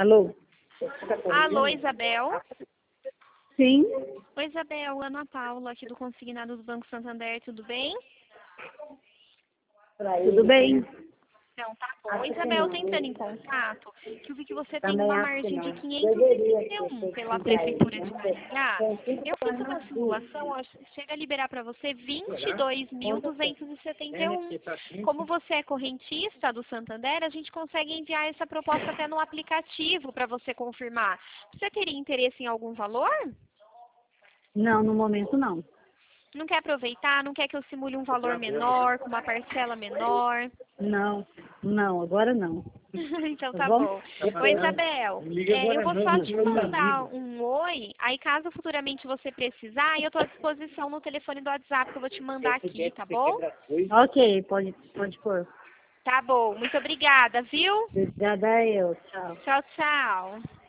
Alô? Alô, Isabel? Sim? Oi, Isabel, Ana Paula, aqui do Consignado do Banco Santander, tudo bem? Tudo bem? Então, tá bom. Isabel, tô entrando em contato, que eu vi que você tem uma margem de 561 pela Prefeitura de Maringá. Eu fiz uma simulação, ó, chega a liberar para você 22.271. Como você é correntista do Santander, a gente consegue enviar essa proposta até no aplicativo para você confirmar. Você teria interesse em algum valor? Não, no momento não. Não quer aproveitar? Não quer que eu simule um valor menor, com uma parcela menor? Não, agora não. Então Tá tá bom? bom. Oi, Isabel. Eu vou só te mandar um oi, aí caso futuramente você precisar, eu estou à disposição no telefone do WhatsApp que eu vou te mandar aqui, tá bom? Ok, pode pôr. Tá bom. Muito obrigada, viu? Obrigada eu. Tchau. Tchau, tchau.